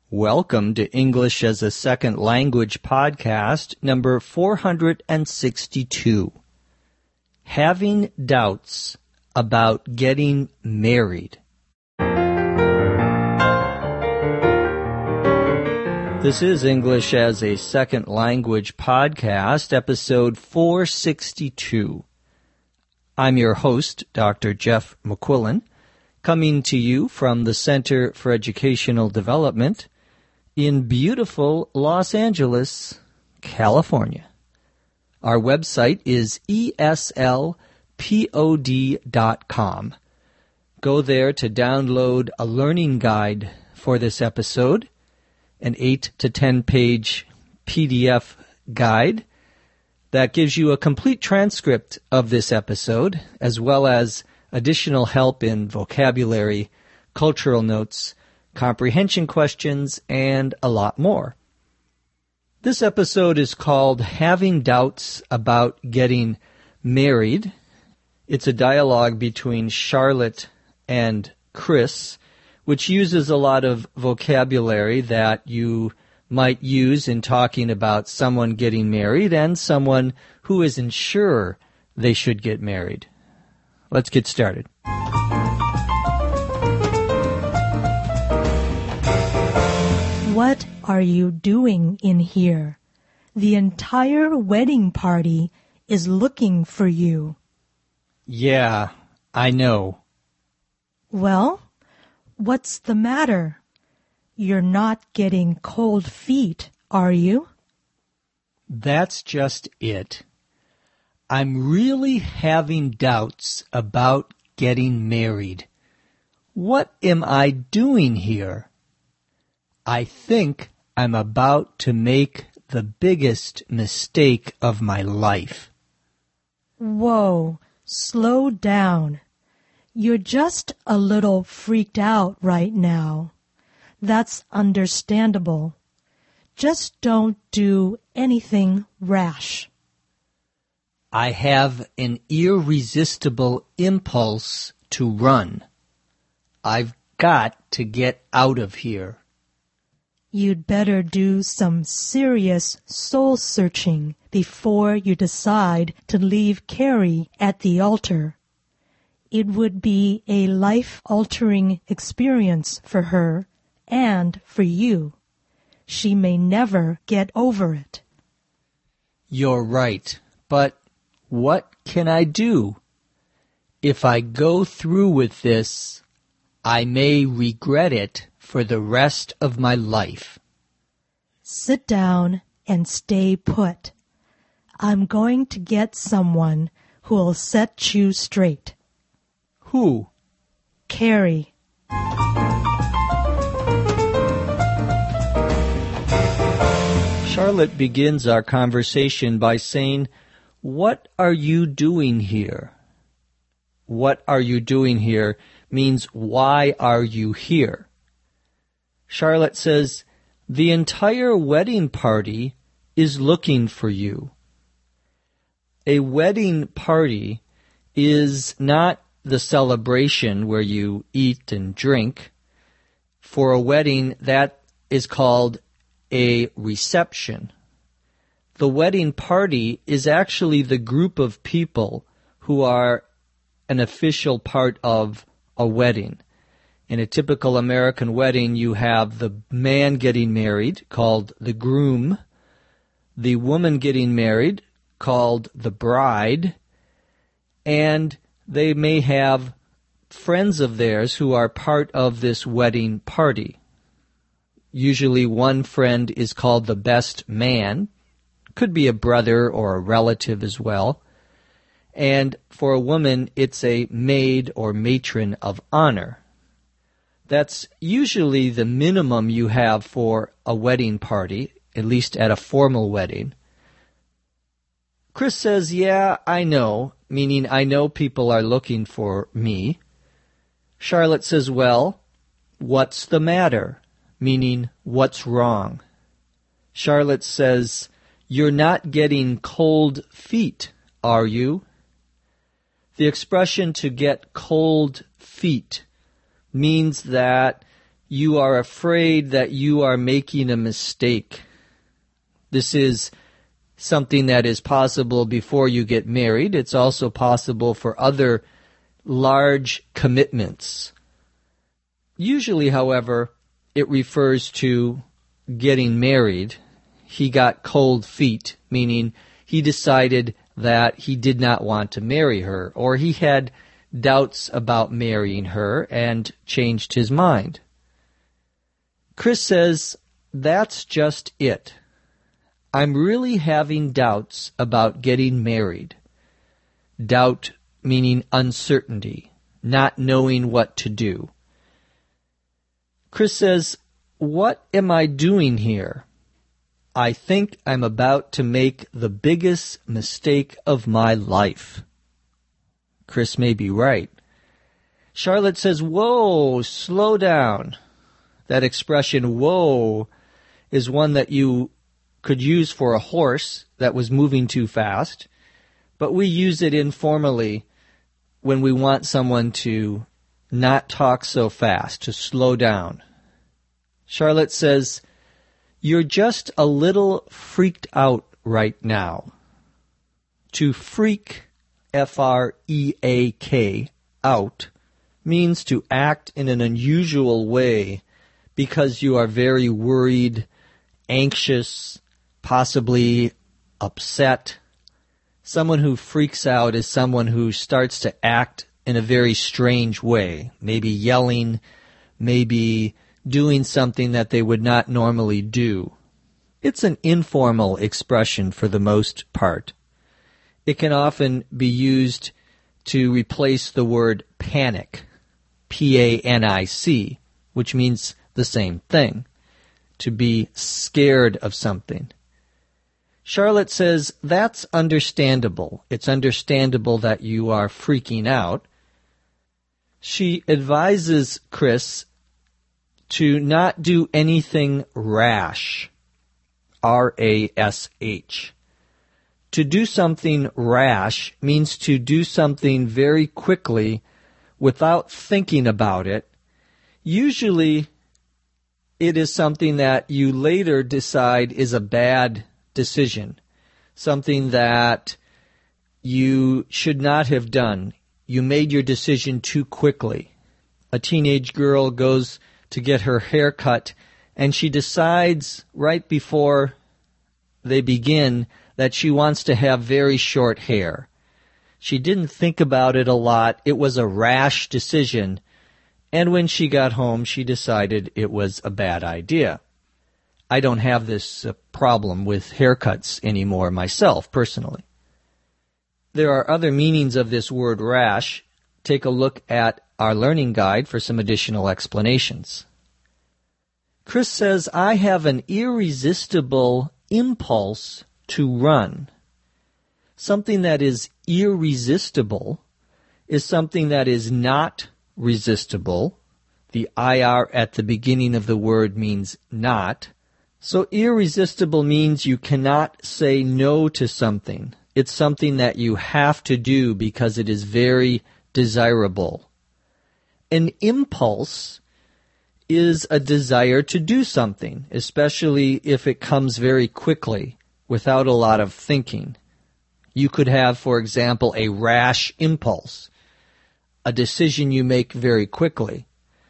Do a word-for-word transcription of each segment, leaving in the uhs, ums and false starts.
Welcome to English as a Second Language podcast number four hundred sixty-two. Having doubts about getting married. This is English as a Second Language podcast, episode four sixty-two. I'm your host, Doctor Jeff McQuillan, coming to you from the Center for Educational Development in beautiful Los Angeles, California. Our website is E S L P O D dot com. Go there to download a learning guide for this episode, an eight to ten page P D F guide that gives you a complete transcript of this episode, as well as additional help in vocabulary, cultural notes, comprehension questions, and a lot more. This episode is called Having Doubts About Getting Married. It's a dialogue between Charlotte and Chris, which uses a lot of vocabulary that you might use in talking about someone getting married and someone who isn't sure they should get married. Let's get started. What are you doing in here? The entire wedding party is looking for you. Yeah, I know. Well, what's the matter? You're not getting cold feet, are you? That's just it. I'm really having doubts about getting married. What am I doing here? I think I'm about to make the biggest mistake of my life. Whoa, slow down. You're just a little freaked out right now. That's understandable. Just don't do anything rash. I have an irresistible impulse to run. I've got to get out of here. You'd better do some serious soul-searching before you decide to leave Carrie at the altar. It would be a life-altering experience for her and for you. She may never get over it. You're right, but what can I do? If I go through with this, I may regret it for the rest of my life. Sit down and stay put. I'm going to get someone who'll set you straight. Who? Carrie. Charlotte begins our conversation by saying, "What are you doing here?" What are you doing here means why are you here? Charlotte says, the entire wedding party is looking for you. A wedding party is not the celebration where you eat and drink. For a wedding, that is called a reception. The wedding party is actually the group of people who are an official part of a wedding. In a typical American wedding, you have the man getting married, called the groom, the woman getting married, called the bride, and they may have friends of theirs who are part of this wedding party. Usually one friend is called the best man, could be a brother or a relative as well, and for a woman, it's a maid or matron of honor. That's usually the minimum you have for a wedding party, at least at a formal wedding. Chris says, yeah, I know, meaning I know people are looking for me. Charlotte says, well, what's the matter? Meaning, what's wrong? Charlotte says, you're not getting cold feet, are you? The expression to get cold feet means that You are afraid that you are making a mistake. This is something that is possible before you get married. It's also possible for other large commitments. Usually, however, it refers to getting married. He got cold feet, meaning he decided that he did not want to marry her, or he had doubts about marrying her and changed his mind. Chris says, that's just it. I'm really having doubts about getting married. Doubt meaning uncertainty, not knowing what to do. Chris says, what am I doing here? I think I'm about to make the biggest mistake of my life. Chris may be right. Charlotte says, whoa, slow down. That expression, whoa, is one that you could use for a horse that was moving too fast, but we use it informally when we want someone to not talk so fast, to slow down. Charlotte says, you're just a little freaked out right now. To freak, F R E A K, out, means to act in an unusual way because you are very worried, anxious, possibly upset. Someone who freaks out is someone who starts to act in a very strange way, maybe yelling, maybe doing something that they would not normally do. It's an informal expression for the most part. It can often be used to replace the word panic, P A N I C, which means the same thing, to be scared of something. Charlotte says, that's understandable. It's understandable that you are freaking out. She advises Chris to not do anything rash, R A S H. To do something rash means to do something very quickly without thinking about it. Usually, it is something that you later decide is a bad decision, something that you should not have done. You made your decision too quickly. A teenage girl goes to get her hair cut, and she decides right before they begin that she wants to have very short hair. She didn't think about it a lot. It was a rash decision. And when she got home, she decided it was a bad idea. I don't have this uh, problem with haircuts anymore myself, personally. There are other meanings of this word rash. Take a look at our learning guide for some additional explanations. Chris says, I have an irresistible impulse to run. Something that is irresistible is something that is not resistible. The I R at the beginning of the word means not. So irresistible means you cannot say no to something. It's something that you have to do because it is very desirable. An impulse is a desire to do something, especially if it comes very quickly, without a lot of thinking. You could have, for example, a rash impulse, a decision you make very quickly.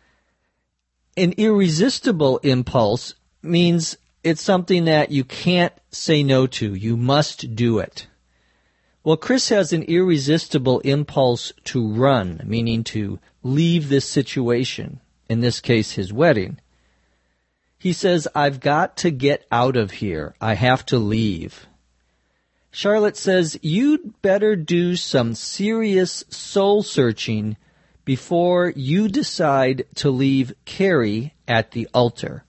An irresistible impulse means it's something that you can't say no to. You must do it. Well, Chris has an irresistible impulse to run, meaning to leave this situation, in this case, his wedding. He says, I've got to get out of here. I have to leave. Charlotte says, you'd better do some serious soul-searching before you decide to leave Carrie at the altar.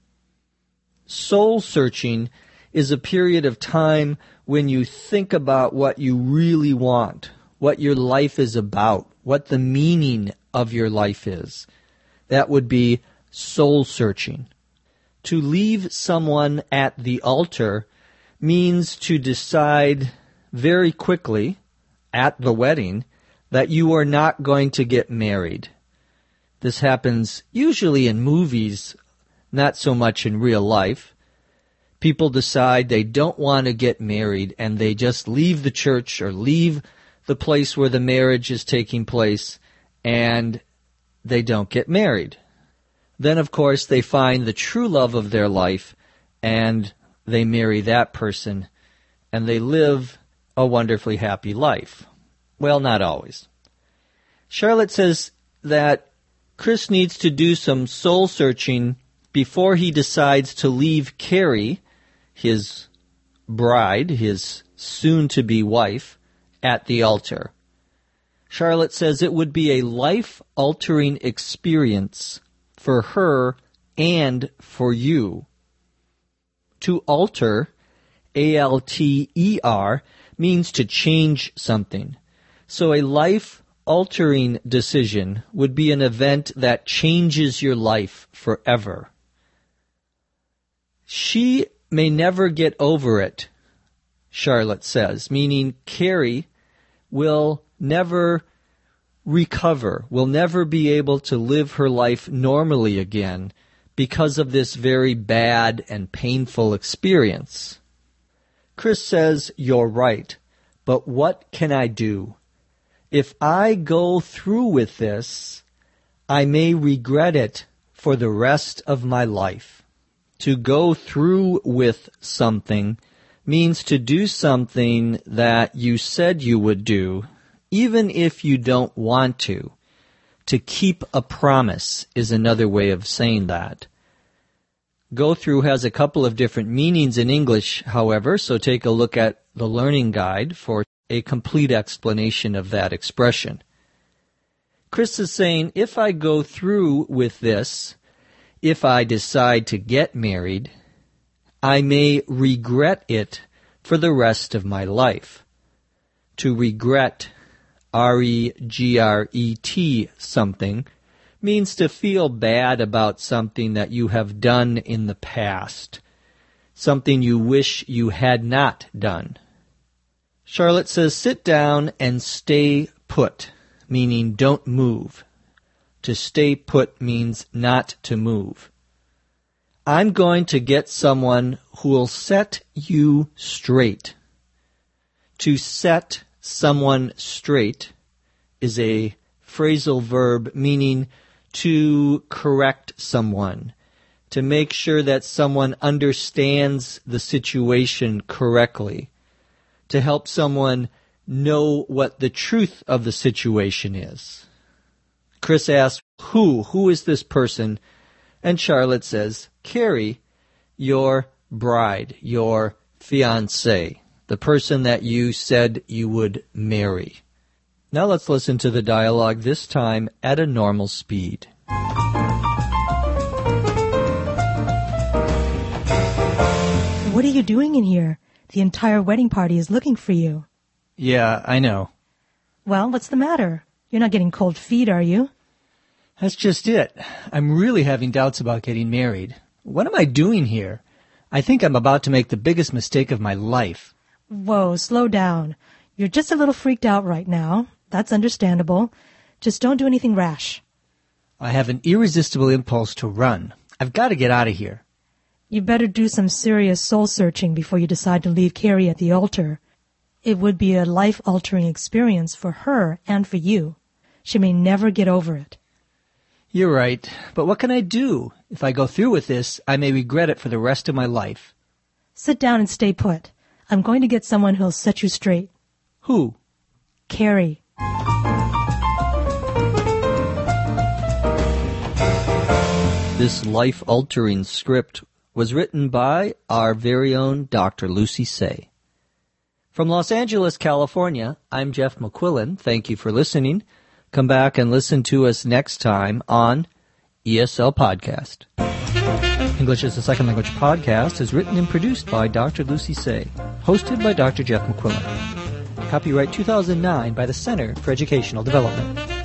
Soul-searching is a period of time when you think about what you really want, what your life is about, what the meaning of your life is. That would be soul-searching. To leave someone at the altar means to decide very quickly at the wedding that you are not going to get married. This happens usually in movies, not so much in real life. People decide they don't want to get married and they just leave the church or leave the place where the marriage is taking place and they don't get married. Then, of course, they find the true love of their life and they marry that person and they live a wonderfully happy life. Well, not always. Charlotte says that Chris needs to do some soul-searching before he decides to leave Carrie, his bride, his soon-to-be wife, at the altar. Charlotte says it would be a life-altering experience for her and for you. To alter, A L T E R, means to change something. So a life-altering decision would be an event that changes your life forever. She may never get over it, Charlotte says, meaning Carrie will never recover, will never be able to live her life normally again because of this very bad and painful experience. Chris says, "You're right, but what can I do? If I go through with this, I may regret it for the rest of my life." To go through with something means to do something that you said you would do, even if you don't want to. To keep a promise is another way of saying that. Go through has a couple of different meanings in English, however, so take a look at the Learning Guide for a complete explanation of that expression. Chris is saying, if I go through with this, if I decide to get married, I may regret it for the rest of my life. To regret, R E G R E T, something, means to feel bad about something that you have done in the past, something you wish you had not done. Charlotte says, sit down and stay put, meaning don't move. To stay put means not to move. I'm going to get someone who will set you straight. To set someone straight is a phrasal verb meaning to correct someone, to make sure that someone understands the situation correctly, to help someone know what the truth of the situation is. Chris asks, who? Who is this person? And Charlotte says, Carrie, your bride, your fiancé, the person that you said you would marry. Now let's listen to the dialogue, this time at a normal speed. What are you doing in here? The entire wedding party is looking for you. Yeah, I know. Well, what's the matter? You're not getting cold feet, are you? That's just it. I'm really having doubts about getting married. What am I doing here? I think I'm about to make the biggest mistake of my life. Whoa, slow down. You're just a little freaked out right now. That's understandable. Just don't do anything rash. I have an irresistible impulse to run. I've got to get out of here. You better do some serious soul-searching before you decide to leave Carrie at the altar. It would be a life-altering experience for her and for you. She may never get over it. You're right, but what can I do? If I go through with this, I may regret it for the rest of my life. Sit down and stay put. I'm going to get someone who'll set you straight. Who? Carrie. This life-altering script was written by our very own Doctor Lucy Say. From Los Angeles, California, I'm Jeff McQuillan. Thank you for listening. Come back and listen to us next time on E S L Podcast. English as a Second Language Podcast is written and produced by Doctor Lucy Say, hosted by Doctor Jeff McQuillan. Copyright two thousand nine by the Center for Educational Development.